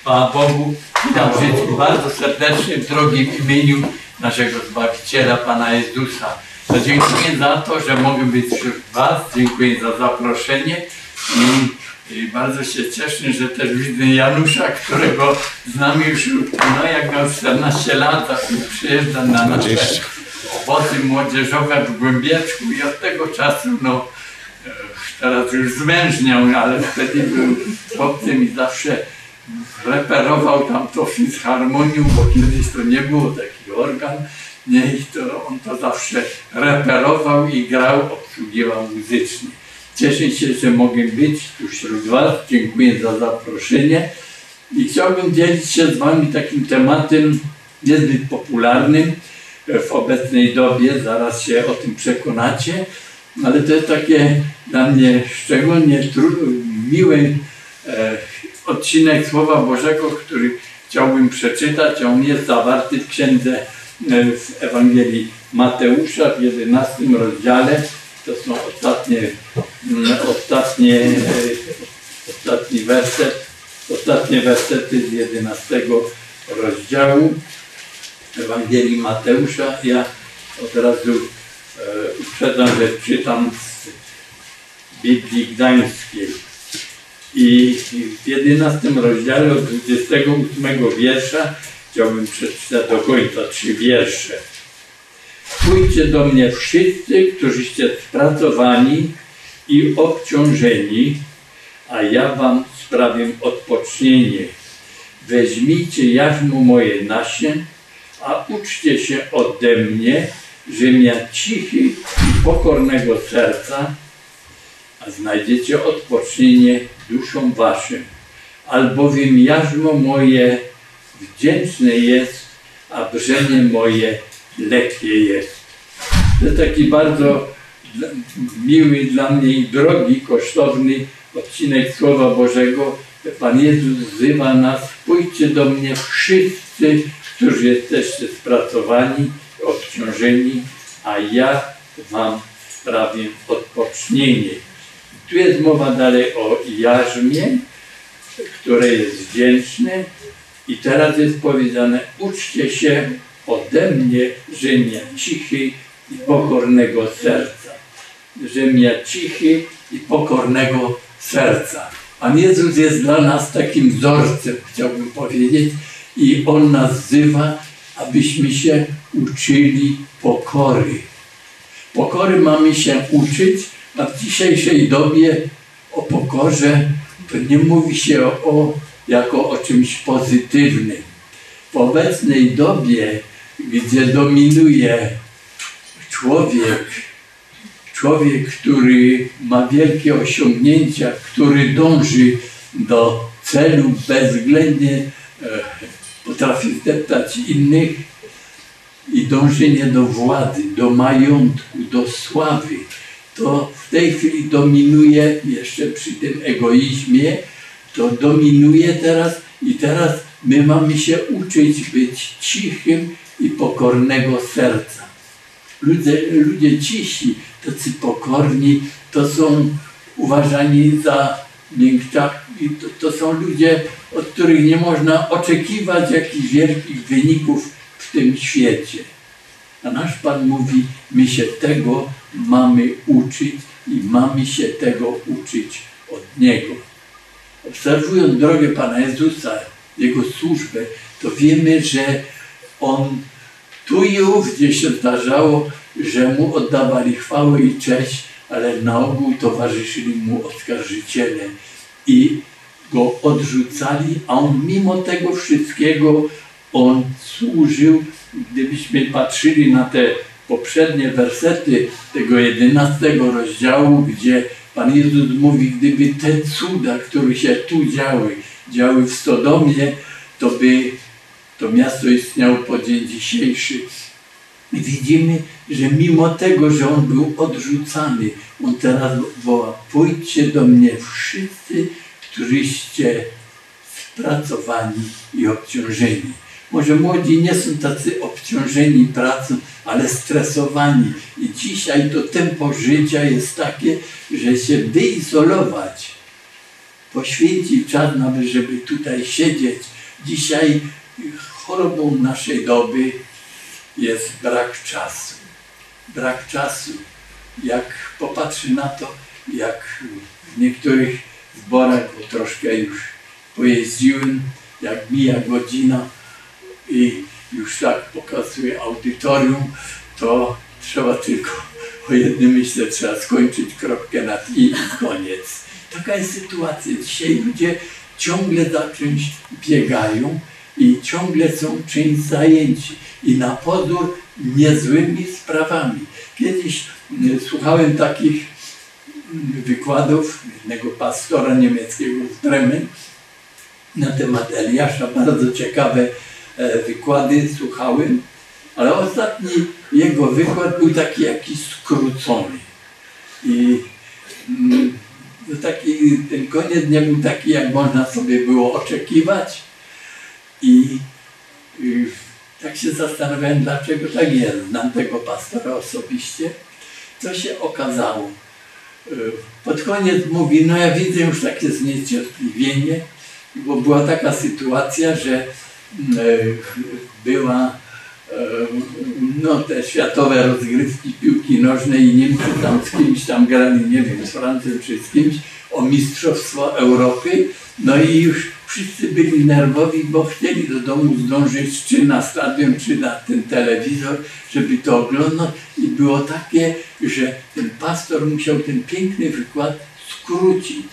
Chwała Bogu. Witam wszystkich bardzo serdecznie w drogim imieniu naszego Zbawiciela, Pana Jezusa. To dziękuję za to, że mogę być wśród Was. Dziękuję za zaproszenie i bardzo się cieszę, że też widzę Janusza, którego znam już, no jak miał 14 lat, przyjeżdża na nasze obozy młodzieżowe w Głębieczku i od tego czasu, no teraz już zwężniał, ale wtedy był chłopcem i zawsze reperował tam to filharmonium, bo kiedyś to nie było taki organ, nie, i to on to zawsze reperował i grał, obsługiwał muzycznie. Cieszę się, że mogę być tu wśród Was, dziękuję za zaproszenie i chciałbym dzielić się z Wami takim tematem niezbyt popularnym w obecnej dobie, zaraz się o tym przekonacie, ale to jest takie dla mnie szczególnie miły odcinek Słowa Bożego, który chciałbym przeczytać. On jest zawarty w księdze w Ewangelii Mateusza w 11 rozdziale. To są ostatnie wersety z 11 rozdziału Ewangelii Mateusza. Ja od razu uprzedzam, że czytam z Biblii Gdańskiej. I w 11 rozdziale od 28 wiersza chciałbym przeczytać do końca 3 wiersze. Pójdźcie do mnie wszyscy, którzyście spracowani i obciążeni, a ja wam sprawię odpocznienie. Weźmijcie jarzmo moje nasie, a uczcie się ode mnie, żem ja cichy i pokornego serca, a znajdziecie odpocznienie duszom waszym. Albowiem jarzmo moje wdzięczne jest, a brzemię moje lekkie jest. To jest taki bardzo miły dla mnie i drogi, kosztowny odcinek Słowa Bożego. Pan Jezus wzywa nas, pójdźcie do mnie wszyscy, którzy jesteście spracowani, obciążeni, a ja wam sprawię odpocznienie. Tu jest mowa dalej o jarzmie, które jest wdzięczne i teraz jest powiedziane, uczcie się ode mnie, żem ja cichy i pokornego serca. Żem ja cichy i pokornego serca. Pan Jezus jest dla nas takim wzorcem, chciałbym powiedzieć, i On nas wzywa, abyśmy się uczyli pokory. Pokory mamy się uczyć, a w dzisiejszej dobie o pokorze to nie mówi się jako o czymś pozytywnym. W obecnej dobie, gdzie dominuje człowiek, który ma wielkie osiągnięcia, który dąży do celu bezwzględnie, potrafi zdeptać innych i dążenie do władzy, do majątku, do sławy, to w tej chwili dominuje, jeszcze przy tym egoizmie, to dominuje teraz i teraz my mamy się uczyć być cichym i pokornego serca. Ludzie cisi, tacy pokorni, to są uważani za miękczaki, to są ludzie, od których nie można oczekiwać jakichś wielkich wyników w tym świecie. A nasz Pan mówi, my się tego mamy uczyć i mamy się tego uczyć od Niego. Obserwując drogę Pana Jezusa, Jego służbę, to wiemy, że On tu i ówdzie się zdarzało, że Mu oddawali chwałę i cześć, ale na ogół towarzyszyli Mu oskarżyciele i Go odrzucali, a On mimo tego wszystkiego, On służył. Gdybyśmy patrzyli na te poprzednie wersety tego 11 rozdziału, gdzie Pan Jezus mówi, gdyby te cuda, które się tu działy w Sodomie, to by to miasto istniało po dzień dzisiejszy. I widzimy, że mimo tego, że On był odrzucany, On teraz woła, pójdźcie do mnie wszyscy, któryście spracowani i obciążeni. Może młodzi nie są tacy obciążeni pracą, ale stresowani. I dzisiaj to tempo życia jest takie, że się wyizolować poświęcić czas nawet, żeby tutaj siedzieć. Dzisiaj chorobą naszej doby jest brak czasu. Brak czasu. Jak popatrzy na to, jak w niektórych zborach, bo troszkę już pojeździłem, jak mija godzina i już tak pokazuje audytorium, to trzeba tylko o jednym myślę, trzeba skończyć kropkę nad i koniec. Taka jest sytuacja. Dzisiaj ludzie ciągle za czymś biegają i ciągle są czymś zajęci. I na pozór niezłymi sprawami. Kiedyś słuchałem takich wykładów jednego pastora niemieckiego z Bremen na temat Eliasza. Bardzo ciekawe wykłady słuchałem, ale ostatni jego wykład był taki jakiś skrócony. I ten koniec nie był taki, jak można sobie było oczekiwać. I tak się zastanawiałem, dlaczego tak jest. Znam tego pastora osobiście. Co się okazało? Pod koniec mówi, no ja widzę już takie zniecierpliwienie, bo była taka sytuacja, że była te światowe rozgrywki piłki nożnej i Niemcy tam z kimś tam grali, nie wiem, z Francją czy z kimś o Mistrzostwo Europy. No i już wszyscy byli nerwowi, bo chcieli do domu zdążyć czy na stadion, czy na ten telewizor, żeby to oglądać. I było takie, że ten pastor musiał ten piękny wykład skrócić.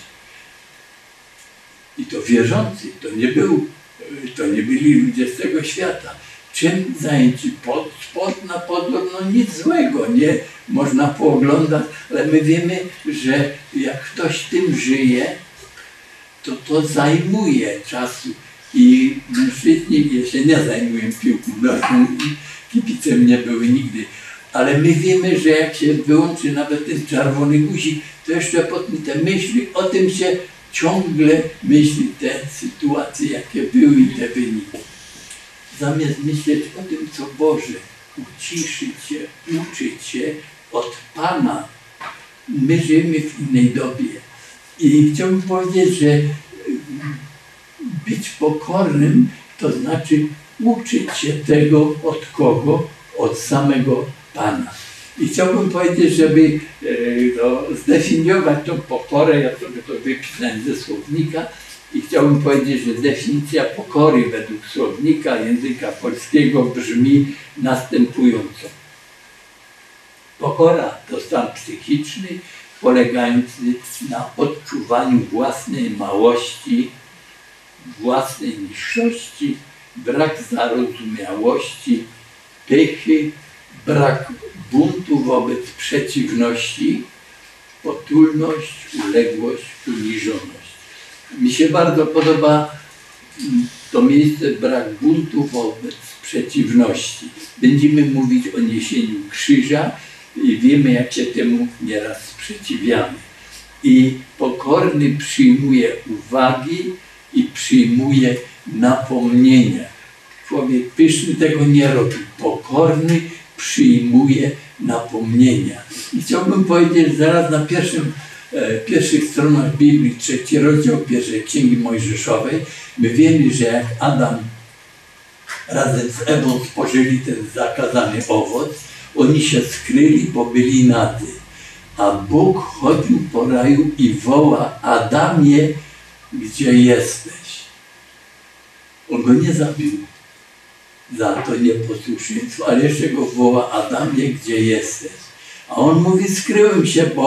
I to wierzący, to nie byli ludzie z tego świata. Czym zajęci? Sport na pozór, no nic złego, nie można pooglądać, ale my wiemy, że jak ktoś tym żyje, to zajmuje czasu. I mężczyźni, ja się nie zajmuję piłką nożną i kibicem nie były nigdy, ale my wiemy, że jak się wyłączy nawet ten czerwony guzik, to jeszcze potem te myśli, o tym się ciągle myśli, te sytuacje, jakie były i te wyniki. Zamiast myśleć o tym, co Boże, uciszyć się, uczyć się od Pana. My żyjemy w innej dobie. I chciałbym powiedzieć, że być pokornym to znaczy uczyć się tego od kogo? Od samego Pana. I chciałbym powiedzieć, żeby zdefiniować tą pokorę, ja sobie to wypisałem ze słownika i chciałbym powiedzieć, że definicja pokory według słownika języka polskiego brzmi następująco. Pokora to stan psychiczny polegający na odczuwaniu własnej małości, własnej niższości, brak zarozumiałości, pychy, brak buntu wobec przeciwności, potulność, uległość, uniżoność. Mi się bardzo podoba to miejsce brak buntu wobec przeciwności. Będziemy mówić o niesieniu krzyża i wiemy, jak się temu nieraz sprzeciwiamy. I pokorny przyjmuje uwagi i przyjmuje napomnienia. Człowiek pyszny tego nie robi. Pokorny przyjmuje napomnienia. I chciałbym powiedzieć, zaraz na pierwszych stronach Biblii, 3 rozdział pierwszej Księgi Mojżeszowej, my wiemy, że jak Adam razem z Ewą spożyli ten zakazany owoc, oni się skryli, bo byli nady. A Bóg chodził po raju i woła: Adamie, gdzie jesteś? On go nie zabił za to nieposłuszeństwo, ale jeszcze go woła: Adamie, gdzie jesteś? A on mówi: skryłem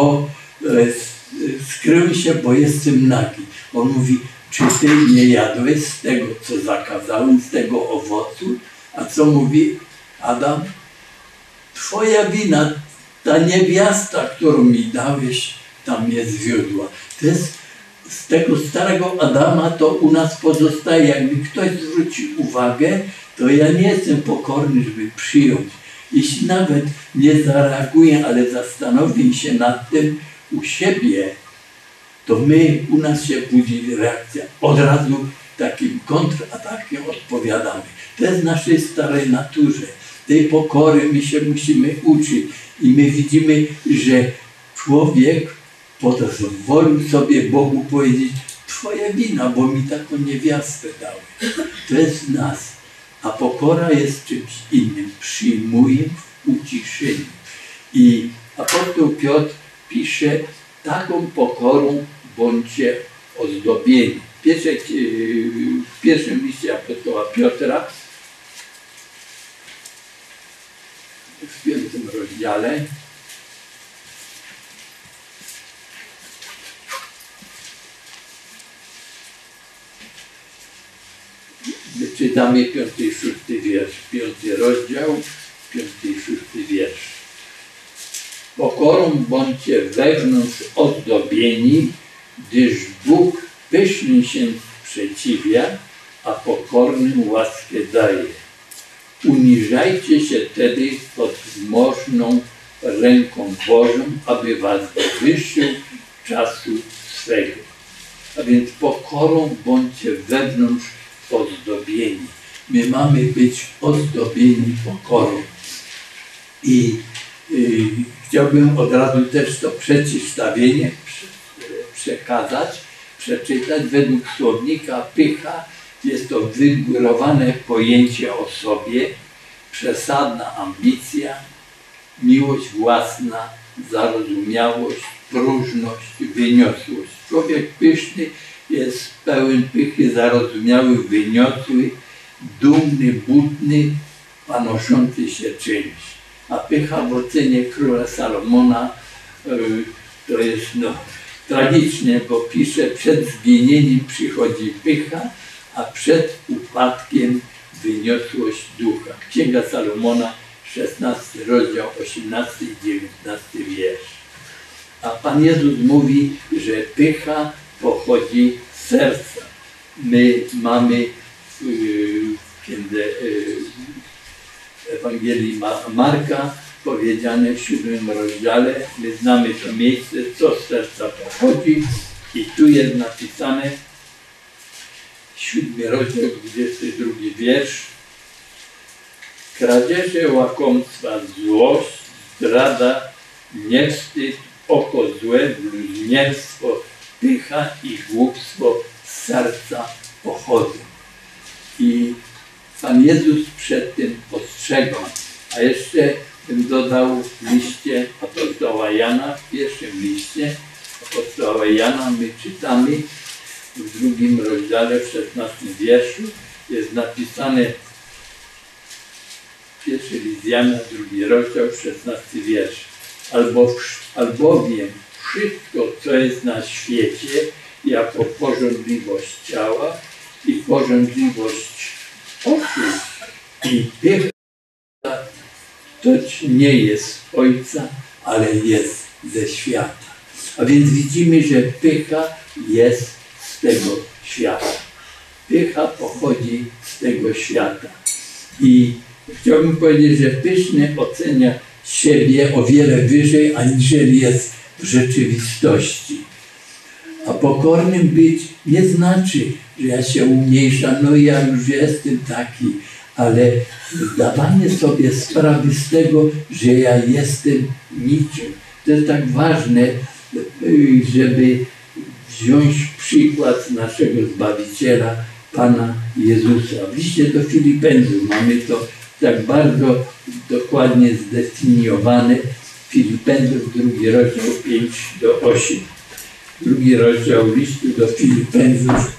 się, bo jestem nagi. On mówi: czy ty nie jadłeś z tego, co zakazałem, z tego owocu? A co mówi Adam? Twoja wina, ta niewiasta, którą mi dałeś, ta mnie zwiodła. To jest z tego starego Adama, to u nas pozostaje. Jakby ktoś zwróci uwagę, to ja nie jestem pokorny, żeby przyjąć. Jeśli nawet nie zareaguję, ale zastanowię się nad tym u siebie, to u nas się budzi reakcja. Od razu takim kontratakiem odpowiadamy. To jest w naszej starej naturze. Tej pokory my się musimy uczyć. I my widzimy, że człowiek pozwolił sobie Bogu powiedzieć: twoja wina, bo mi taką niewiastę dały. To jest w nas. A pokora jest czymś innym. Przyjmuję w uciszeniu. I apostoł Piotr pisze, taką pokorą bądźcie ozdobieni. W pierwszym liście apostoła Piotra, w 5. rozdziale, czytamy 5. i 6. wiersz, 5. rozdział, 5. i 6. wiersz. Pokorą bądźcie wewnątrz ozdobieni, gdyż Bóg pysznym się sprzeciwia, a pokornym łaskę daje. Uniżajcie się wtedy pod wzmożną ręką Bożą, aby was wywyższył czasu swego. A więc pokorą bądźcie wewnątrz ozdobieni. My mamy być ozdobieni pokorą. I chciałbym od razu też to przeciwstawienie przeczytać. Według słownika pycha jest to wygórowane pojęcie o sobie, przesadna ambicja, miłość własna, zarozumiałość, próżność, wyniosłość. Człowiek pyszny jest pełen pychy, zarozumiały, wyniosły, dumny, butny, panoszący się czymś. A pycha w ocenie króla Salomona to jest tragicznie, bo pisze, przed zginieniem przychodzi pycha, a przed upadkiem wyniosłość ducha. Księga Salomona, 16 rozdział, 18 i 19 wiersz. A Pan Jezus mówi, że pycha pochodzi z serca. My mamy w księdze Ewangelii Marka powiedziane w 7 rozdziale, my znamy to miejsce, co z serca pochodzi, i tu jest napisane 7 rozdział, 22 wiersz. Kradzieże, łakomstwa, złość, zdrada, niewstyd, oko złe, bluźnierstwo, pycha i głupstwo z serca pochodzą. I Pan Jezus przed tym postrzegał. A jeszcze bym dodał w liście apostoła Jana, w pierwszym liście apostoła Jana my czytamy w 2 rozdziale, w 16 wierszu jest napisane, pierwszy list Jana, 2 rozdział, 16 wiersz. Albowiem wszystko, co jest na świecie, jako pożądliwość ciała i pożądliwość oczu i pycha, to nie jest Ojca, ale jest ze świata. A więc widzimy, że pycha jest z tego świata. Pycha pochodzi z tego świata. I chciałbym powiedzieć, że pyszny ocenia siebie o wiele wyżej, aniżeli jest w rzeczywistości. A pokornym być nie znaczy, że ja się umniejszam, no ja już jestem taki, ale zdawanie sobie sprawy z tego, że ja jestem niczym. To jest tak ważne, żeby wziąć przykład z naszego Zbawiciela, Pana Jezusa. W liście do Filipenów mamy to tak bardzo dokładnie zdefiniowane. Filipenów, 2 rozdział 5-8. 2 rozdział listu do Filipenów.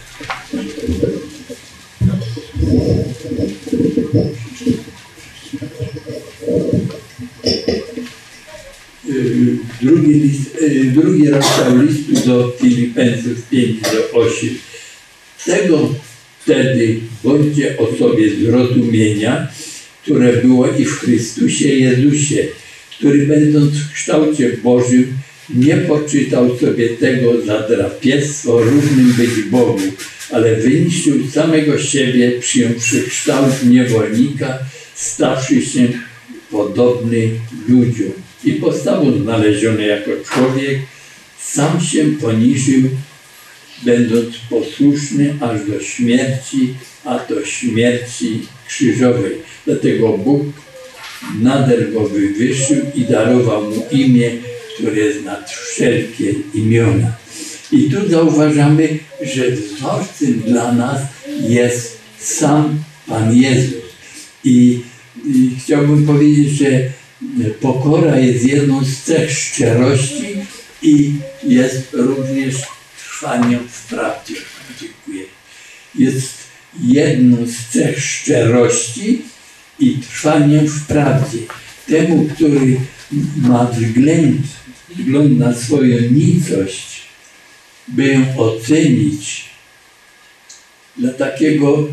Drugi rozdział listu do Filipenów 5-8. Tego wtedy bądźcie o sobie zrozumienia, które było i w Chrystusie Jezusie, który będąc w kształcie Bożym nie poczytał sobie tego za drapieżstwo równym być Bogu, ale wyniszczył samego siebie, przyjąwszy kształt niewolnika, stawszy się podobny ludziom. I postawą znaleziony jako człowiek, sam się poniżył, będąc posłuszny aż do śmierci, a to śmierci krzyżowej. Dlatego Bóg nader go wywyższył i darował mu imię, które jest nad wszelkie imiona. I tu zauważamy, że wzorcem dla nas jest sam Pan Jezus. I chciałbym powiedzieć, że pokora jest jedną z cech szczerości i jest również trwaniem w prawdzie. Dziękuję. Jest jedną z cech szczerości i trwaniem w prawdzie. Temu, który ma wzgląd na swoją nicość, by ją ocenić, dla takiego,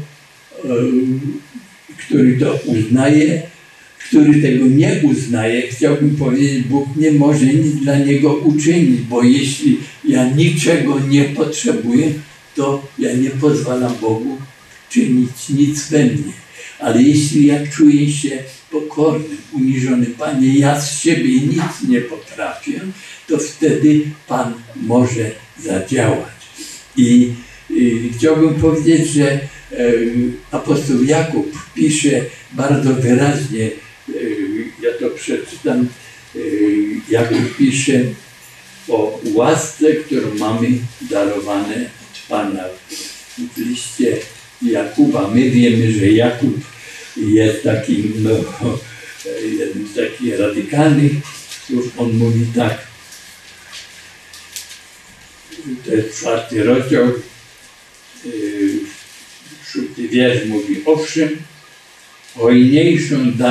który to uznaje, który tego nie uznaje, chciałbym powiedzieć, Bóg nie może nic dla niego uczynić, bo jeśli ja niczego nie potrzebuję, to ja nie pozwalam Bogu czynić nic we mnie. Ale jeśli ja czuję się pokorny, uniżony, Panie, ja z siebie nic nie potrafię, to wtedy Pan może zadziałać. I chciałbym powiedzieć, że apostoł Jakub pisze bardzo wyraźnie, ja to przeczytam, Jakub pisze o łasce, którą mamy darowane od Pana. W liście Jakuba my wiemy, że Jakub jest takim, jednym z takich radykalnych słów. On mówi tak, to jest 4 rozdział, 6 wiersz mówi, owszem, hojniejszą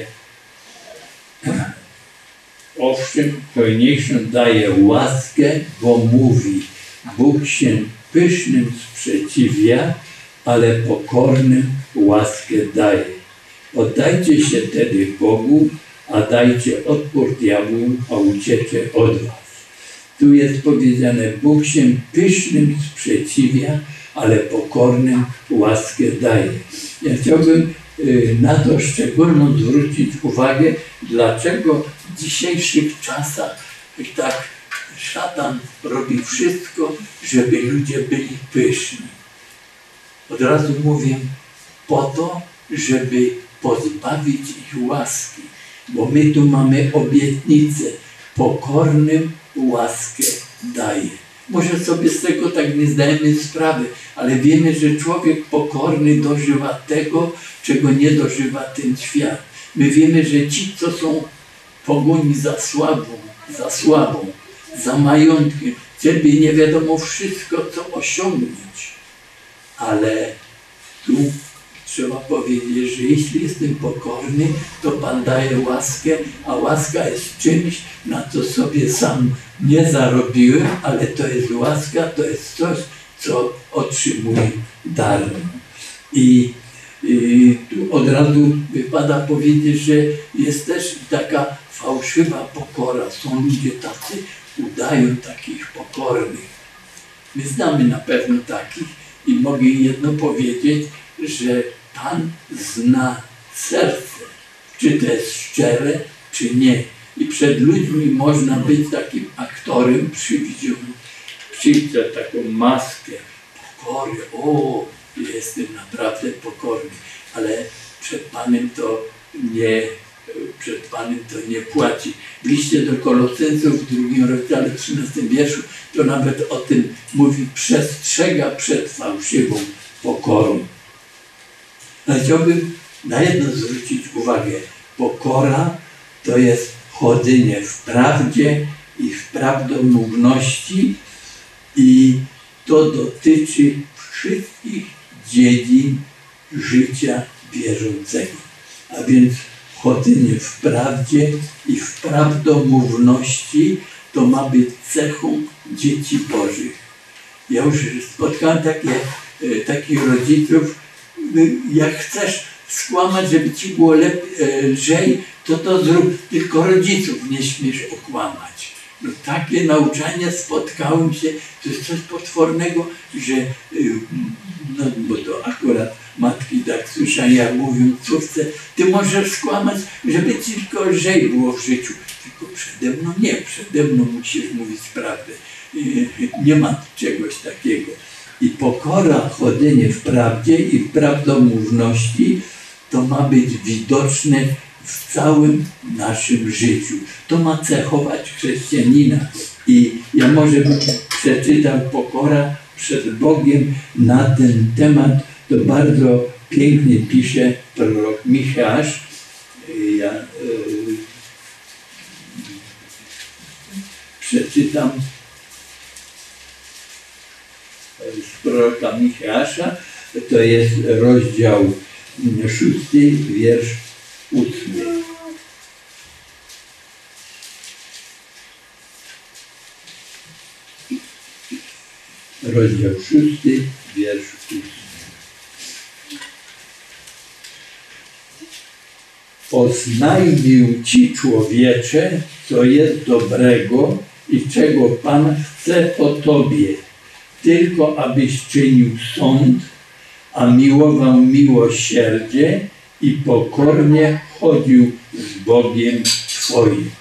daje łaskę, bo mówi, Bóg się pysznym sprzeciwia, ale pokornym łaskę daje. Oddajcie się tedy Bogu, a dajcie odpór diabłu, a uciecie od was. Tu jest powiedziane, Bóg się pysznym sprzeciwia, ale pokornym łaskę daje. Ja chciałbym na to szczególną zwrócić uwagę, dlaczego w dzisiejszych czasach tak szatan robi wszystko, żeby ludzie byli pyszni. Od razu mówię, po to, żeby pozbawić ich łaski, bo my tu mamy obietnicę, pokornym łaskę daje. Może sobie z tego tak nie zdajemy sprawy, ale wiemy, że człowiek pokorny dożywa tego, czego nie dożywa ten świat. My wiemy, że ci, co są w pogoni za słabą, za majątkiem, ciebie nie wiadomo wszystko, co osiągnąć. Ale tu trzeba powiedzieć, że jeśli jestem pokorny, to Pan daje łaskę, a łaska jest czymś, na co sobie sam nie zarobiłem, ale to jest łaska, to jest coś, co otrzymuję darmo. I tu od razu wypada powiedzieć, że jest też taka fałszywa pokora. Są ludzie tacy, udają takich pokornych. My znamy na pewno takich i mogę jedno powiedzieć, że Pan zna serce, czy to jest szczere, czy nie. I przed ludźmi można być takim aktorem, przyjść taką maskę pokory. O, jestem naprawdę pokorny, ale przed Panem to nie płaci. W liście do Koloseńców w 2 rozdziale 13 wierszu to nawet o tym mówi, przestrzega przed fałszywą pokorą. Ale chciałbym na jedno zwrócić uwagę. Pokora to jest chodzenie w prawdzie i w prawdomówności i to dotyczy wszystkich dziedzin życia wierzącego. A więc chodzenie w prawdzie i w prawdomówności to ma być cechą dzieci Bożych. Ja już spotkałem takich rodziców, jak chcesz skłamać, żeby ci było lżej, to zrób, tylko rodziców nie śmiesz okłamać. No, takie nauczania spotkałem się, to jest coś potwornego, że, no bo to akurat matki tak słyszałem, jak mówią córce, ty możesz skłamać, żeby ci tylko lżej było w życiu. Tylko przede mną nie, przede mną musisz mówić prawdę. Nie ma czegoś takiego. I pokora, chodzenie w prawdzie i w prawdomówności, to ma być widoczne w całym naszym życiu. To ma cechować chrześcijanina. I ja może przeczytał pokora przed Bogiem na ten temat. To bardzo pięknie pisze prorok Micheasz. Ja przeczytam z proroka Micheasza. To jest rozdział 6, wiersz 8. Rozdział 6, wiersz 8. Oznajmił ci, człowiecze, co jest dobrego i czego Pan chce po tobie, tylko abyś czynił sąd, a miłował miłosierdzie i pokornie chodził z Bogiem Twoim.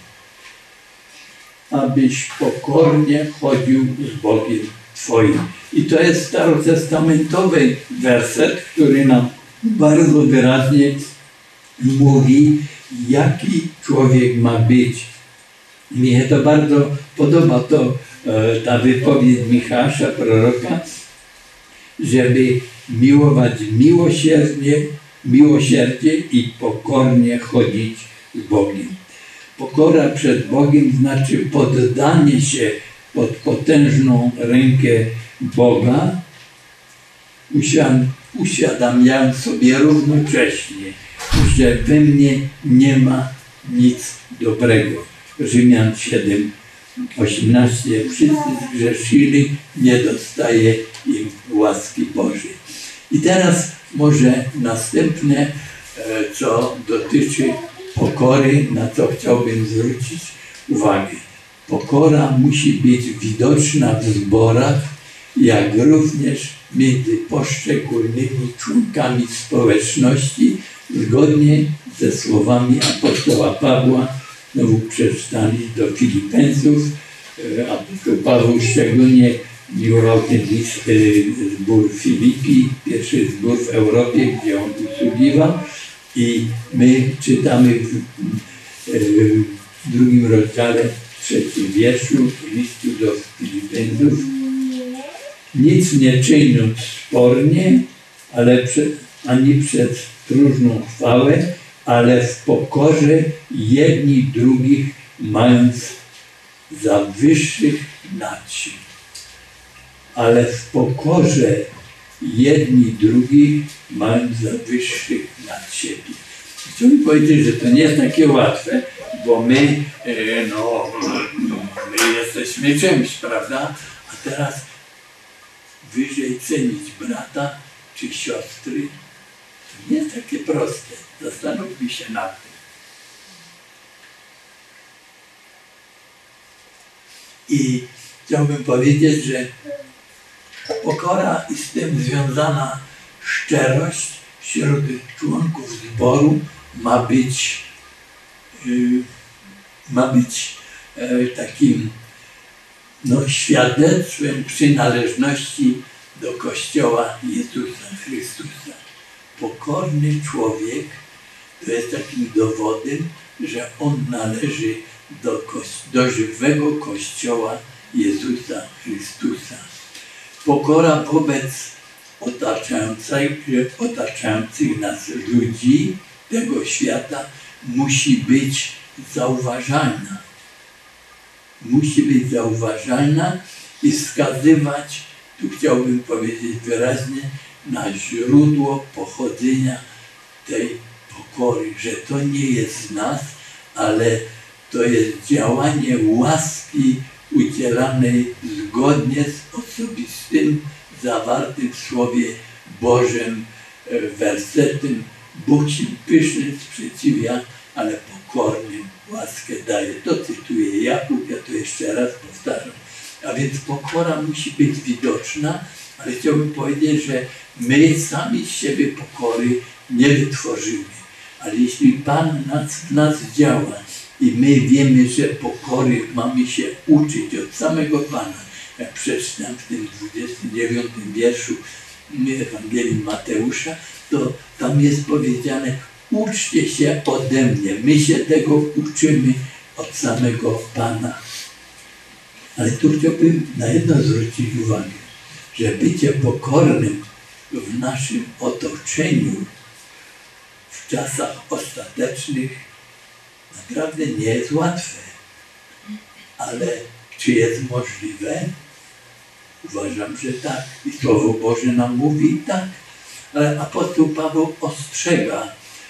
Abyś pokornie chodził z Bogiem Twoim. I to jest starotestamentowy werset, który nam bardzo wyraźnie mówi, jaki człowiek ma być. Mnie się to bardzo podoba, ta wypowiedź Micheasza, proroka, żeby miłować miłosierdzie i pokornie chodzić z Bogiem. Pokora przed Bogiem znaczy poddanie się pod potężną rękę Boga, uświadamiając sobie równocześnie, że we mnie nie ma nic dobrego. Rzymian 7:18. Wszyscy zgrzeszyli, nie dostaje im łaski Bożej. I teraz może następne, co dotyczy pokory, na co chciałbym zwrócić uwagę. Pokora musi być widoczna w zborach, jak również między poszczególnymi członkami społeczności, zgodnie ze słowami apostoła Pawła. Znowu przeczytali do Filipeńców. Apostoł Paweł szczególnie miłował ten zbór Filipi, pierwszy zbór w Europie, gdzie on usługiwał. I my czytamy w 2 rozdziale, 3 wierszu listu do Filipeńców. Nic nie czyniąc spornie, ani przed próżną chwałę, ale w pokorze jedni drugich mając za wyższych nad siebie. Ale w pokorze jedni drugich mając za wyższych nad siebie. Chciałbym powiedzieć, że to nie jest takie łatwe, bo my jesteśmy czymś, prawda? A teraz wyżej cenić brata czy siostry, to nie jest takie proste. Zastanówmy się nad tym. I chciałbym powiedzieć, że pokora i z tym związana szczerość wśród członków zboru ma być takim świadectwem przynależności do Kościoła Jezusa Chrystusa. Pokorny człowiek to jest takim dowodem, że on należy do żywego Kościoła Jezusa Chrystusa. Pokora wobec otaczających nas ludzi tego świata musi być zauważalna. Musi być zauważalna i wskazywać, tu chciałbym powiedzieć wyraźnie, na źródło pochodzenia tej pokory, że to nie jest z nas, ale to jest działanie łaski udzielanej zgodnie z osobistym, zawartym w Słowie Bożym wersetem. Bóg się pysznym sprzeciwia, ale pokornym łaskę daje. To cytuję Jakub, ja to jeszcze raz powtarzam. A więc pokora musi być widoczna, ale chciałbym powiedzieć, że my sami z siebie pokory nie wytworzymy. Ale jeśli Pan w nas działa i my wiemy, że pokory mamy się uczyć od samego Pana, jak przeczytam w tym 29 wierszu Ewangelii Mateusza, to tam jest powiedziane: uczcie się ode mnie. My się tego uczymy od samego Pana. Ale tu chciałbym na jedno zwrócić uwagę, że bycie pokornym w naszym otoczeniu w czasach ostatecznych naprawdę nie jest łatwe. Ale czy jest możliwe? Uważam, że tak. I Słowo Boże nam mówi tak. Ale apostoł Paweł ostrzega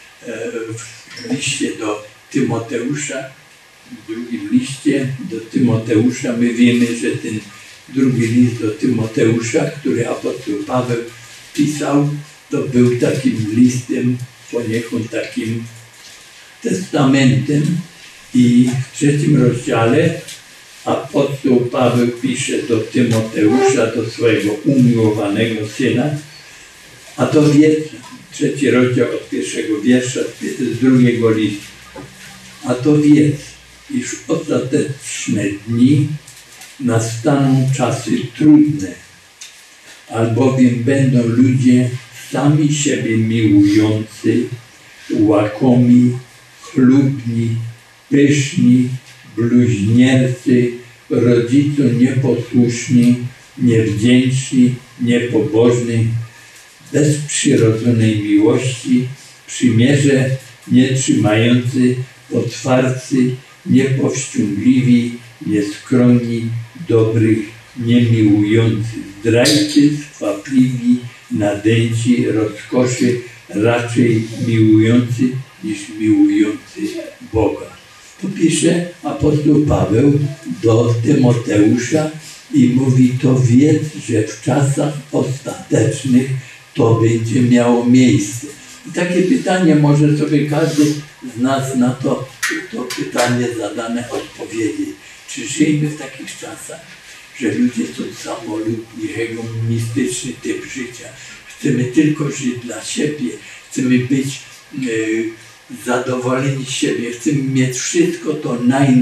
w liście do Tymoteusza, w drugim liście do Tymoteusza. My wiemy, że ten drugi list do Tymoteusza, który apostoł Paweł pisał, to był takim listem, poniekąd takim testamentem. I w 3 rozdziale apostoł Paweł pisze do Tymoteusza, do swojego umiłowanego syna, a to wiedz, 3 rozdział od 1 wiersza z drugiego listu, a to wiedz, iż ostateczne dni nastaną czasy trudne, albowiem będą ludzie sami siebie miłujący, łakomi, chlubni, pyszni, bluźniercy, rodzicom nieposłuszni, niewdzięczni, niepobożni, bez przyrodzonej miłości, przymierze nie trzymający, potwarcy, niepowściągliwi, nieskromni, dobrych, niemiłujący, zdrajcy, skwapliwi, nadęci, rozkoszy, raczej miłujący niż miłujący Boga. To pisze apostoł Paweł do Tymoteusza i mówi, to wiedz, że w czasach ostatecznych to będzie miało miejsce. I takie pytanie może sobie każdy z nas na to pytanie zadane odpowiedzieć. Czy żyjemy w takich czasach, że ludzie są samolubni, hegemonistyczny typ życia. Chcemy tylko żyć dla siebie, chcemy być zadowoleni z siebie, chcemy mieć wszystko to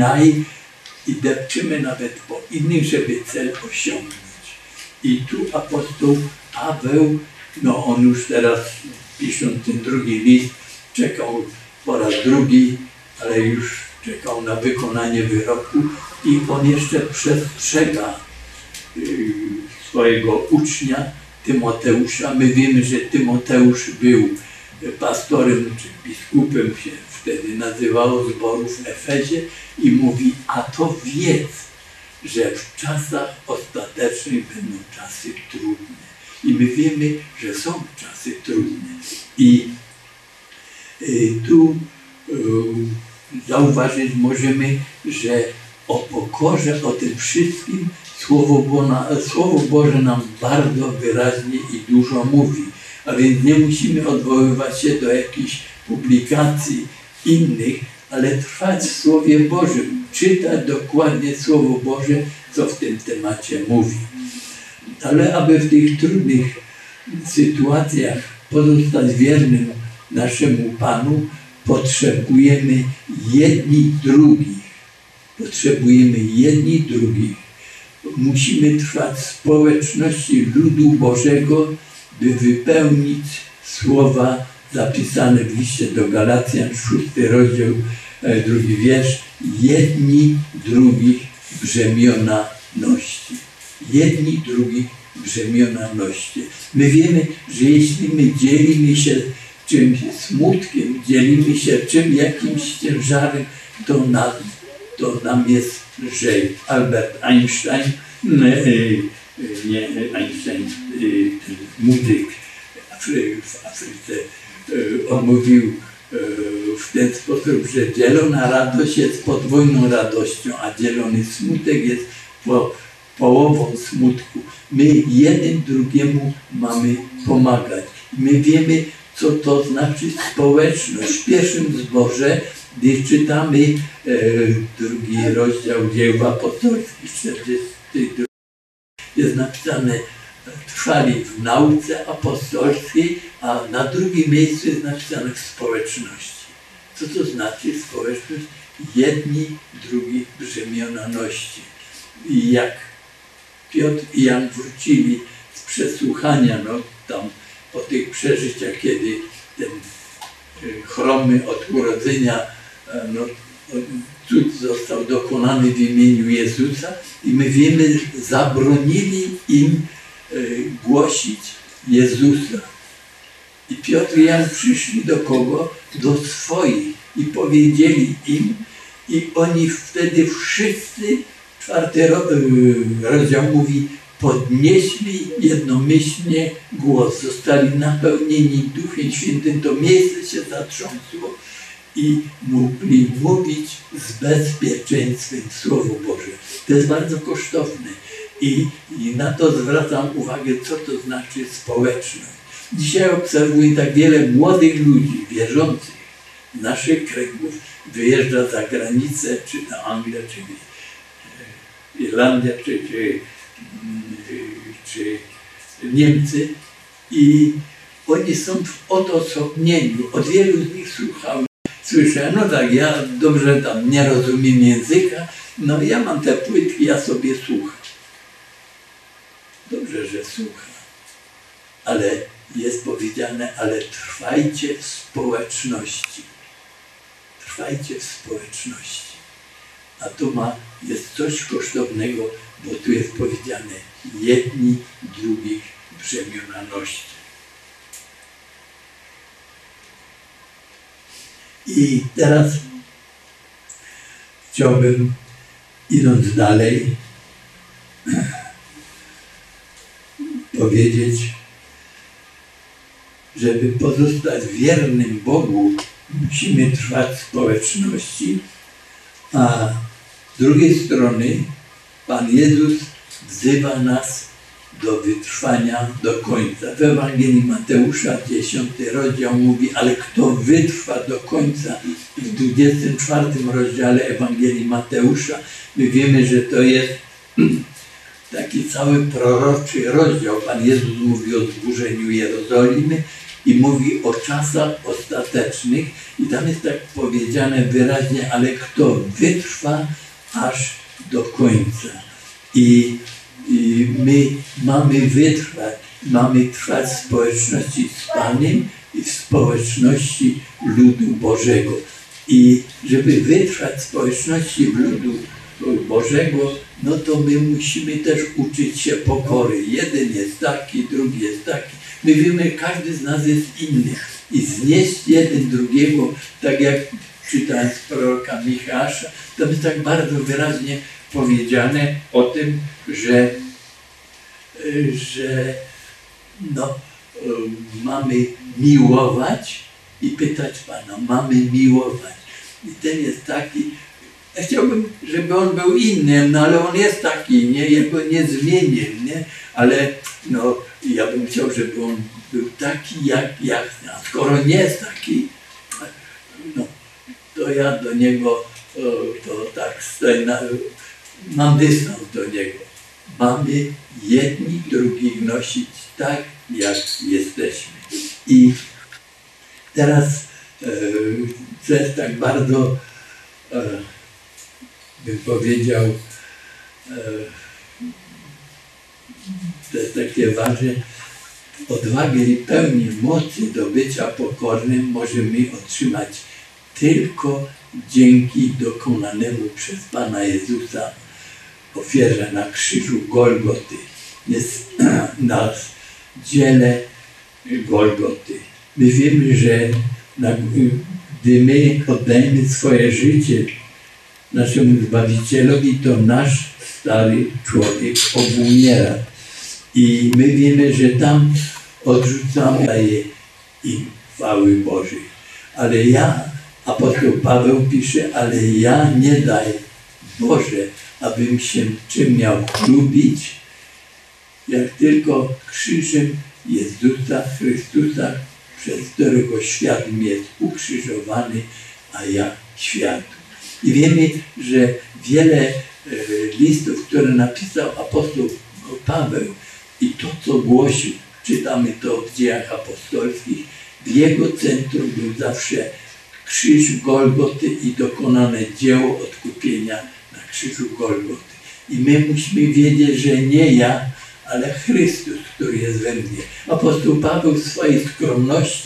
i depczymy nawet po innych, żeby cel osiągnąć. I tu apostoł Paweł, no on już teraz pisząc ten drugi list, czekał po raz drugi, ale już czekał na wykonanie wyroku i on jeszcze przestrzega swojego ucznia Tymoteusza. My wiemy, że Tymoteusz był pastorem czy biskupem, się wtedy nazywało, zboru w Efezie i mówi, a to wiedz, że w czasach ostatecznych będą czasy trudne. I my wiemy, że są czasy trudne. I tu zauważyć możemy, że o pokorze, o tym wszystkim Słowo Boże nam bardzo wyraźnie i dużo mówi. A więc nie musimy odwoływać się do jakichś publikacji innych, ale trwać w Słowie Bożym, czytać dokładnie Słowo Boże, co w tym temacie mówi. Ale aby w tych trudnych sytuacjach pozostać wiernym naszemu Panu, potrzebujemy jedni drugich. Potrzebujemy jedni drugich. Musimy trwać w społeczności ludu Bożego, by wypełnić słowa zapisane w liście do Galacjan, 6 rozdział, 2 wiersz. Jedni drugich brzemiona noście. Jedni drugich brzemiona noście. My wiemy, że jeśli my dzielimy się czymś smutkiem, dzielimy się jakimś ciężarem, to nam jest lżej. Albert Einstein, muzyk w Afryce, on mówił w ten sposób, że dzielona radość jest podwójną radością, a dzielony smutek jest połową smutku. My jeden drugiemu mamy pomagać. My wiemy, co to znaczy społeczność. W pierwszym zborze, gdy czytamy drugi rozdział Dzieł Apostolskich, 42, jest napisane, trwali w nauce apostolskiej, a na drugim miejscu jest napisane w społeczności. Co to znaczy społeczność? Jedni drugich brzemiona noście. I jak Piotr i Jan wrócili z przesłuchania, no tam po tych przeżyciach, kiedy ten chromy od urodzenia, no, cud został dokonany w imieniu Jezusa i my wiemy, zabronili im głosić Jezusa. I Piotr i Jan przyszli do kogo? Do swoich i powiedzieli im, i oni wtedy wszyscy, 4 rozdział mówi, podnieśli jednomyślnie głos, zostali napełnieni Duchem Świętym, to miejsce się zatrząsło i mogli mówić z bezpieczeństwem Słowo Boże. To jest bardzo kosztowne i na to zwracam uwagę, co to znaczy społeczność. Dzisiaj obserwuję tak wiele młodych ludzi, wierzących, naszych kręgów, wyjeżdża za granicę, czy na Anglię, czy Irlandię, czy Niemcy i oni są w odosobnieniu. Od wielu z nich słyszę, no tak, ja dobrze tam nie rozumiem języka, no ja mam te płytki, ja sobie słucham. Dobrze, że słucham, ale jest powiedziane, ale trwajcie w społeczności. Trwajcie w społeczności. A to jest coś kosztownego, bo tu jest powiedziane, jedni drugich brzemiona noście. I teraz chciałbym, idąc dalej, powiedzieć, żeby pozostać wiernym Bogu, musimy trwać w społeczności, a z drugiej strony Pan Jezus wzywa nas do wytrwania do końca. W Ewangelii Mateusza 10 rozdział mówi, ale kto wytrwa do końca, w 24 rozdziale Ewangelii Mateusza my wiemy, że to jest taki cały proroczy rozdział. Pan Jezus mówi o zburzeniu Jerozolimy i mówi o czasach ostatecznych i tam jest tak powiedziane wyraźnie, ale kto wytrwa aż do końca. I my mamy wytrwać, mamy trwać w społeczności z Panem i w społeczności ludu Bożego. I żeby wytrwać w społeczności ludu Bożego, no to my musimy też uczyć się pokory. Jeden jest taki, drugi jest taki. My wiemy, każdy z nas jest inny. I znieść jeden drugiego, tak jak czytając proroka Michała, to jest tak bardzo wyraźnie powiedziane o tym, że mamy miłować i pytać Pana, mamy miłować. I ten jest taki, ja chciałbym, żeby on był inny, no ale on jest taki, nie? Ja go nie zmienię, nie? Ale no, ja bym chciał, żeby on był taki jak ja. A skoro nie jest taki, no, to ja do niego to tak stoję, mam dystans do niego. Mamy jedni drugich nosić tak, jak jesteśmy. I teraz co jest tak bardzo, bym powiedział, to jest takie ważne, odwagę i pełnię mocy do bycia pokornym możemy otrzymać tylko dzięki dokonanemu przez Pana Jezusa ofierze na krzyżu Golgoty. Jest na dziele Golgoty. My wiemy, że gdy my oddajemy swoje życie naszemu Zbawicielowi, to nasz stary człowiek obumiera. I my wiemy, że tam odrzucamy im chwały Bożej. Ale apostoł Paweł pisze, ale ja nie daj Boże, abym się czym miał chlubić, jak tylko krzyżem Jezusa Chrystusa, przez którego świat mi jest ukrzyżowany, a ja światu. I wiemy, że wiele listów, które napisał apostoł Paweł i to, co głosił, czytamy to w Dziejach Apostolskich, w jego centrum był zawsze krzyż Golgoty i dokonane dzieło odkupienia na krzyżu Golgoty. I my musimy wiedzieć, że nie ja, ale Chrystus, który jest we mnie. Apostoł Paweł w swojej skromności, w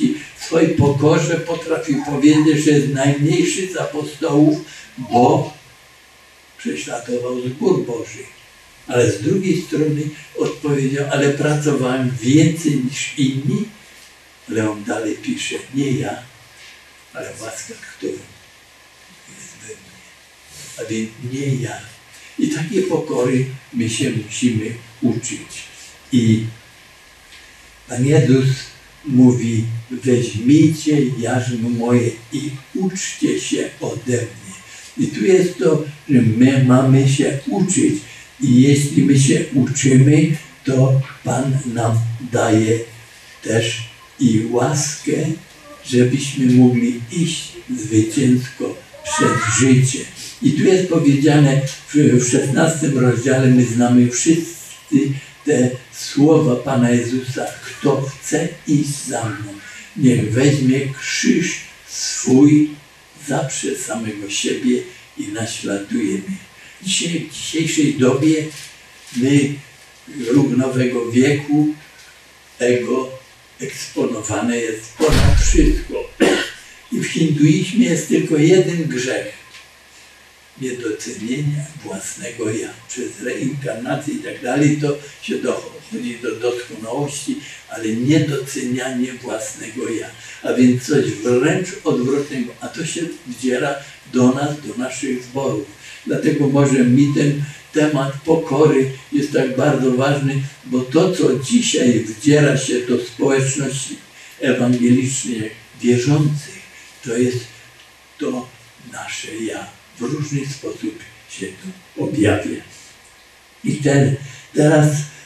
w swojej pokorze potrafił powiedzieć, że jest najmniejszy z apostołów, bo prześladował zbór Boży. Ale z drugiej strony odpowiedział, ale pracowałem więcej niż inni, ale on dalej pisze, nie ja, ale łaska, która jest we mnie. A więc nie ja. I takiej pokory my się musimy uczyć. I Pan Jezus mówi, weźmijcie jarzmo moje i uczcie się ode mnie. I tu jest to, że my mamy się uczyć. I jeśli my się uczymy, to Pan nam daje też i łaskę, żebyśmy mogli iść zwycięsko przez życie. I tu jest powiedziane w 16 rozdziale, my znamy wszyscy te słowa Pana Jezusa, kto chce iść za mną, niech weźmie krzyż swój, zaprze samego siebie i naśladuje mnie. W dzisiejszej dobie my, ruch nowego wieku, ego eksponowane jest ponad wszystko. I w hinduizmie jest tylko jeden grzech. Niedocenienia własnego ja. Przez reinkarnację i tak dalej to się dochodzi do doskonałości, ale niedocenianie własnego ja. A więc coś wręcz odwrotnego. A to się wdziera do nas, do naszych zborów. Dlatego może mi ten temat pokory jest tak bardzo ważny, bo to, co dzisiaj wdziera się do społeczności ewangelicznej wierzących, to jest to nasze ja. W różny sposób się to objawia. I teraz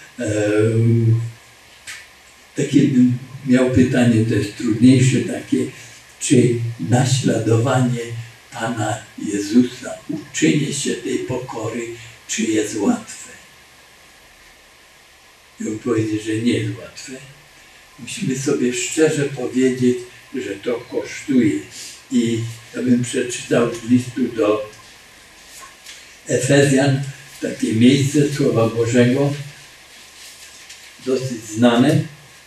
takie bym miał pytanie, to jest trudniejsze takie, czy naśladowanie Pana Jezusa, uczenie się tej pokory, czy jest łatwe? I on powiedział, że nie jest łatwe. Musimy sobie szczerze powiedzieć, że to kosztuje. I ja bym przeczytał z listu do Efezjan takie miejsce Słowa Bożego, dosyć znane.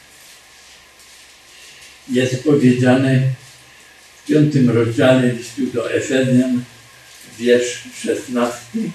Jest powiedziane w 5 rozdziale listu do Efezjan, wiersz 16.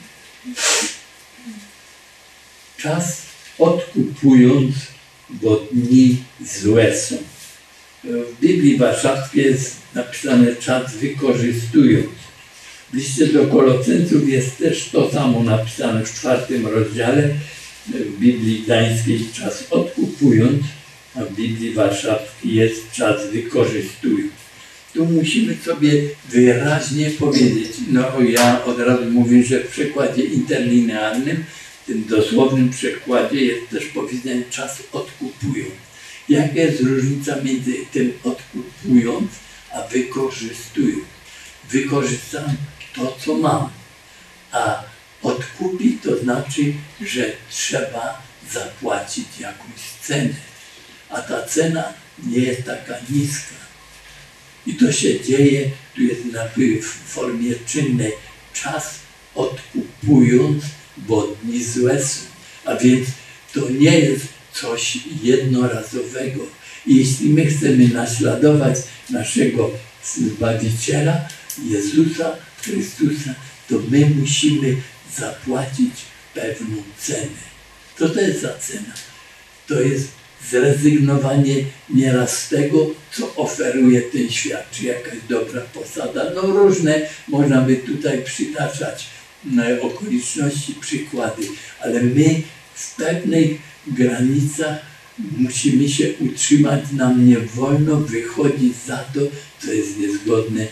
Czas odkupując, bo dni złe są. W Biblii Warszawskiej jest napisane czas wykorzystując. W liście do Koloseńców jest też to samo napisane w 4 rozdziale. W Biblii Gdańskiej czas odkupując, a w Biblii Warszawskiej jest czas wykorzystując. Tu musimy sobie wyraźnie powiedzieć, no ja od razu mówię, że w przekładzie interlinearnym, w tym dosłownym przekładzie jest też powiedziane czas odkupując. Jaka jest różnica między tym odkupując, a wykorzystując? Wykorzystam to, co mam, a odkupić to znaczy, że trzeba zapłacić jakąś cenę, a ta cena nie jest taka niska. I to się dzieje, tu jest w formie czynnej, czas odkupując, bo dni złe są. A więc to nie jest coś jednorazowego. I jeśli my chcemy naśladować naszego Zbawiciela, Jezusa Chrystusa, to my musimy zapłacić pewną cenę. Co to jest za cena? To jest zrezygnowanie nieraz z tego, co oferuje ten świat, czy jakaś dobra posada. No różne można by tutaj przytaczać okoliczności, przykłady, ale my w pewnych granicach musimy się utrzymać, nam nie wolno wychodzić za to, co jest niezgodne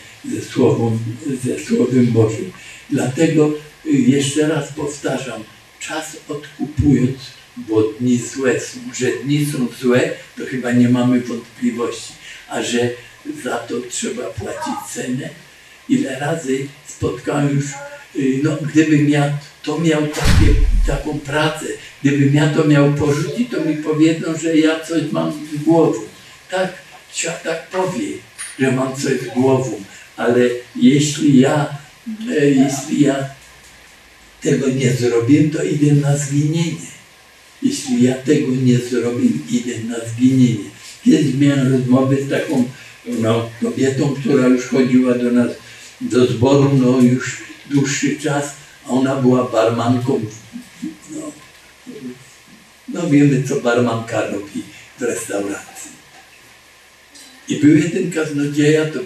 ze Słowem Bożym. Dlatego jeszcze raz powtarzam, czas odkupując, bo dni złe są. Że dni są złe, to chyba nie mamy wątpliwości, a że za to trzeba płacić cenę. Ile razy spotkałem już, no gdybym ja to miał taką pracę, gdybym ja to miał porzucić, to mi powiedzą, że ja coś mam z głową. Tak, świat tak powie, że mam coś z głową, ale jeśli ja tego nie zrobię, to idę na zginienie. Jeśli ja tego nie zrobię, idę na zginienie. Kiedyś miałem rozmowę z taką no, kobietą, która już chodziła do nas do zboru, no już dłuższy czas, a ona była barmanką. No wiemy, co barmanka robi w restauracji. I był jeden kaznodzieja, to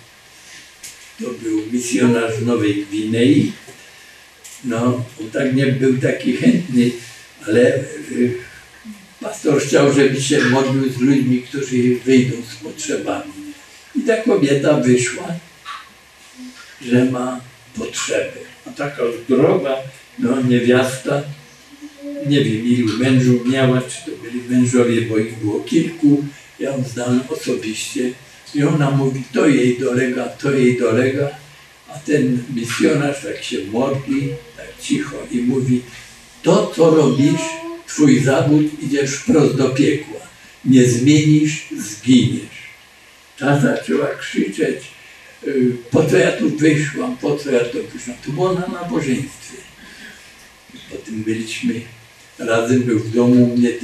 był misjonarz z Nowej Gwinei. No, on tak nie był taki chętny, ale pastor chciał, żeby się modlił z ludźmi, którzy wyjdą z potrzebami. I ta kobieta wyszła, że ma potrzeby. A taka zdrowa, no niewiasta, nie wiem ilu mężów miała, czy to byli mężowie, bo ich było kilku. Ja ją znałem osobiście. I ona mówi, to jej dolega, a ten misjonarz tak się modli, tak cicho i mówi, to co robisz, twój zawód, idziesz wprost do piekła. Nie zmienisz, zginiesz. Ta zaczęła krzyczeć, po co ja tu wyszłam, po co ja tu wyszłam. To było na nabożeństwie. Potem byliśmy razem, był w domu u mnie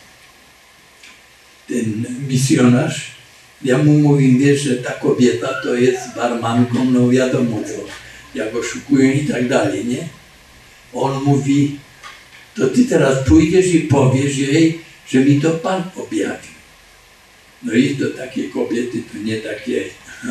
ten misjonarz. Ja mu mówię, wiesz, że ta kobieta to jest barmanką, no wiadomo co, jak oszukują i tak dalej, nie? On mówi, to ty teraz pójdziesz i powiesz jej, że mi to Pan objawił. No i to takie kobiety, to nie takie,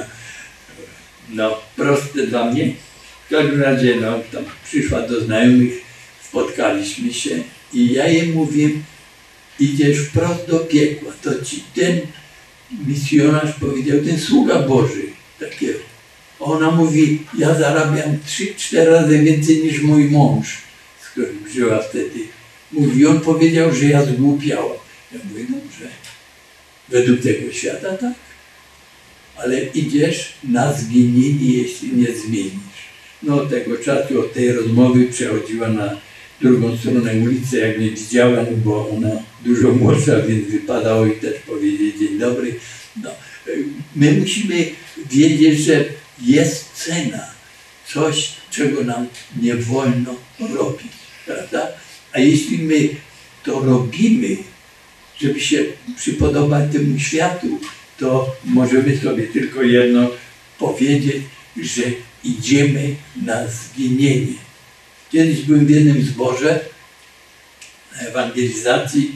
no proste dla mnie. W każdym razie, no tam przyszła do znajomych, spotkaliśmy się i ja jej mówię, idziesz wprost do piekła, to ci ten misjonarz powiedział, ten sługa Boży, takiego. Ona mówi, ja zarabiam 3-4 razy więcej niż mój mąż, z którym żyła wtedy. Mówi, on powiedział, że ja zgłupiałam. Ja mówię, dobrze, według tego świata tak, ale idziesz na zginienie, jeśli nie zmienisz. No od tego czasu, od tej rozmowy przechodziła na drugą stronę ulicy, jak mnie widziała, bo ona dużo młodsza, więc wypadało jej też powiedzieć dzień dobry. No, my musimy wiedzieć, że jest cena, coś, czego nam nie wolno robić, prawda? A jeśli my to robimy, żeby się przypodobać temu światu, to możemy sobie tylko jedno powiedzieć, że idziemy na zginienie. Kiedyś byłem w jednym zborze na ewangelizacji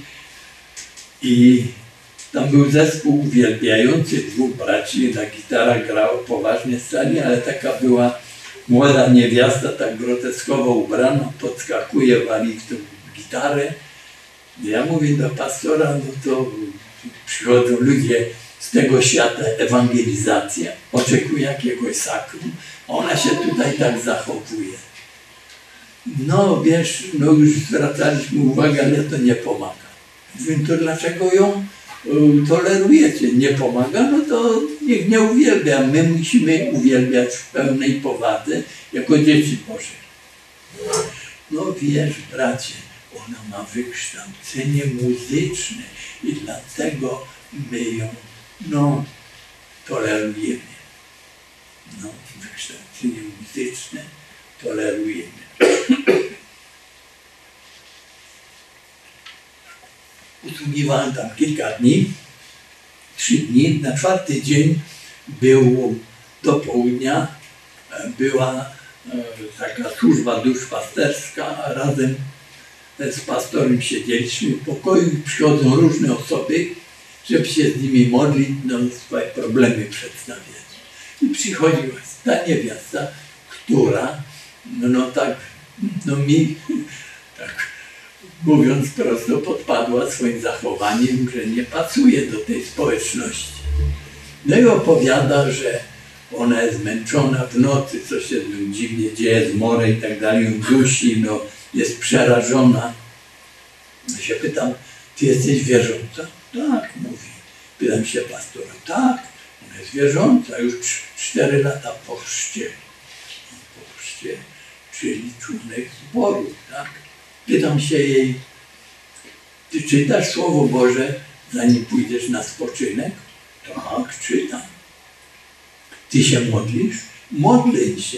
i tam był zespół uwielbiający, 2 braci, na gitarach grało poważnie stali, ale taka była młoda niewiasta, tak groteskowo ubrana, podskakuje, wali w tą gitarę. Ja mówię do pastora, no to przychodzą ludzie z tego świata, ewangelizacja, oczekuje jakiegoś sakrum, a ona się tutaj tak zachowuje. No wiesz, no już zwracaliśmy uwagę, ale to nie pomaga. Mówię, to dlaczego ją tolerujecie? Nie pomaga, no to niech nie uwielbia. My musimy uwielbiać w pełnej powadze, jako dzieci Boże. No wiesz, bracie, ona ma wykształcenie muzyczne i dlatego my ją, no, tolerujemy. No, wykształcenie muzyczne tolerujemy. Usługiwałem tam kilka dni, 3 dni. Na 4. dzień był do południa, była taka służba duszpasterska, a razem z pastorem siedzieliśmy w pokoju i przychodzą różne osoby, żeby się z nimi modlić, no swoje problemy przedstawiać. I przychodziła ta niewiasta, która no tak, no mi, tak mówiąc prosto, podpadła swoim zachowaniem, że nie pasuje do tej społeczności. No i opowiada, że ona jest zmęczona w nocy, co się z nią dziwnie dzieje, zmorę i tak dalej, ją dusi, no jest przerażona. No się pytam, ty jesteś wierząca? Tak, mówi. Pytam się pastora, tak, ona jest wierząca, już 4 lata po chrzcie. Po chrzcie, czyli członek zboru, tak? Pytam się jej, ty czytasz Słowo Boże, zanim pójdziesz na spoczynek? Tak, czytam. Ty się modlisz? Modlę się.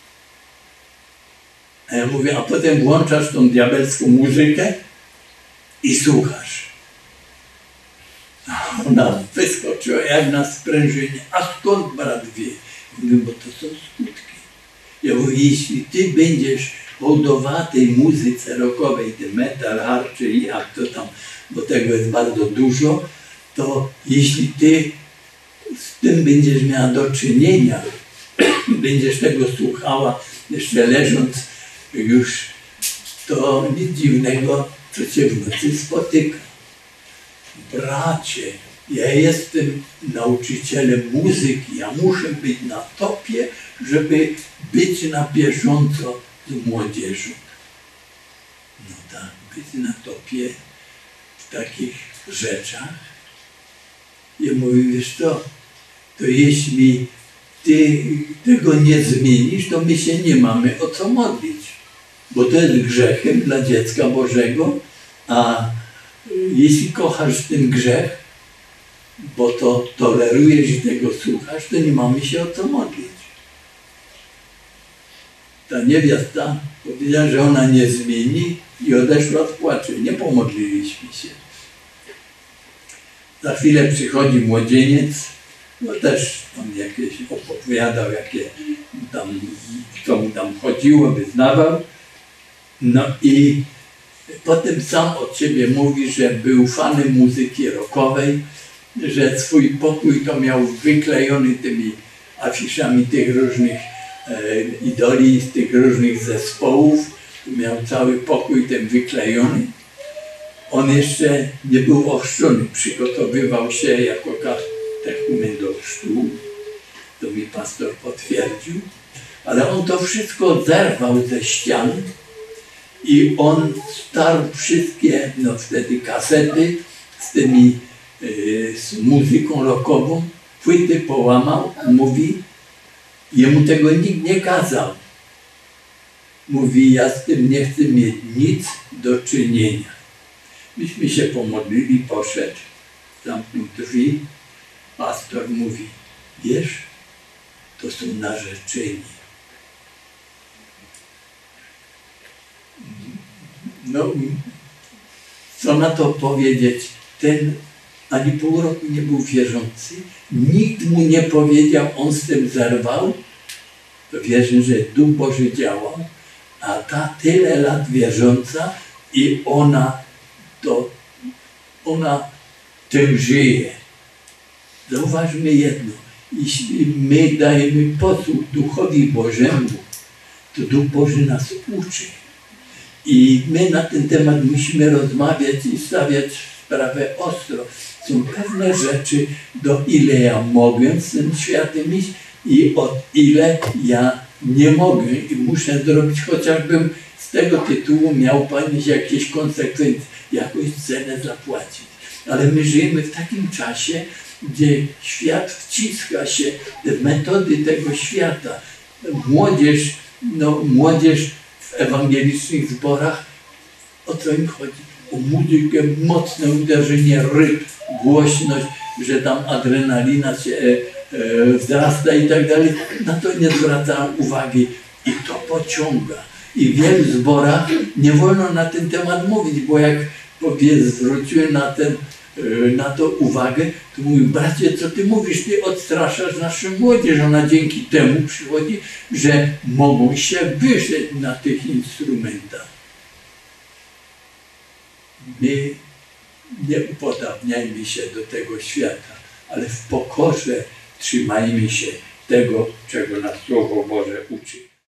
A ja mówię, a potem włączasz tą diabelską muzykę i słuchasz. Ona wyskoczyła jak na sprężynie. A skąd brat wie? Mówię, bo to są skutki. Ja mówię, jeśli ty będziesz hołdował tej muzyce rockowej, tym metal, hard, czy jak to tam, bo tego jest bardzo dużo, to jeśli ty z tym będziesz miała do czynienia, będziesz tego słuchała, jeszcze leżąc już, to nic dziwnego, co cię w nocy spotyka. Bracie, ja jestem nauczycielem muzyki, ja muszę być na topie, żeby być na bieżąco z młodzieżą. No tak, być na topie w takich rzeczach. Ja mówię, wiesz co, to jeśli ty tego nie zmienisz, to my się nie mamy o co modlić. Bo to jest grzechem dla dziecka Bożego, a jeśli kochasz ten grzech, bo to tolerujesz i tego słuchasz, to nie mamy się o co modlić. Ta niewiasta powiedziała, że ona nie zmieni i odeszła w płaczy. Nie pomodliliśmy się. Za chwilę przychodzi młodzieniec, no też on jakieś opowiadał, jakie tam, co mu tam chodziło, wyznawał. No i potem sam od siebie mówi, że był fanem muzyki rockowej, że swój pokój to miał wyklejony tymi afiszami tych różnych idoli, z tych różnych zespołów. Miał cały pokój ten wyklejony. On jeszcze nie był ochrzczony, przygotowywał się jako katechumen do chrztu. To mi pastor potwierdził. Ale on to wszystko zerwał ze ścian i on starł wszystkie, no wtedy kasety z tymi, z muzyką rockową, płyty połamał, mówi, jemu tego nikt nie kazał. Mówi, ja z tym nie chcę mieć nic do czynienia. Myśmy się pomodlili, poszedł, zamknął drzwi. Pastor mówi, wiesz, to są narzeczeni. No, co na to powiedzieć? Ten ani pół roku nie był wierzący, nikt mu nie powiedział, on z tym zerwał. To wierzę, że Duch Boży działał, a ta tyle lat wierząca i ona tym żyje. Zauważmy jedno, jeśli my dajemy posłuch Duchowi Bożemu, to Duch Boży nas uczy. I my na ten temat musimy rozmawiać i stawiać sprawę ostro. Są pewne rzeczy, do ile ja mogę z tym światem iść i od ile ja nie mogę i muszę zrobić, chociażbym z tego tytułu miał ponieść jakieś konsekwencje, jakąś cenę zapłacić. Ale my żyjemy w takim czasie, gdzie świat wciska się w metody tego świata. Młodzież w ewangelicznych zborach, o co im chodzi? O muzykę, mocne uderzenie ryb, głośność, że tam adrenalina się wzrasta i tak dalej. Na to nie zwracałem uwagi i to pociąga. I w wielu zborach nie wolno na ten temat mówić, bo jak zwróciłem na to uwagę, to mówił, bracie, co ty mówisz, ty odstraszasz naszą młodzież, ona dzięki temu przychodzi, że mogą się wyżyć na tych instrumentach. My nie upodabniajmy się do tego świata, ale w pokorze trzymajmy się tego, czego nas Słowo Boże uczy.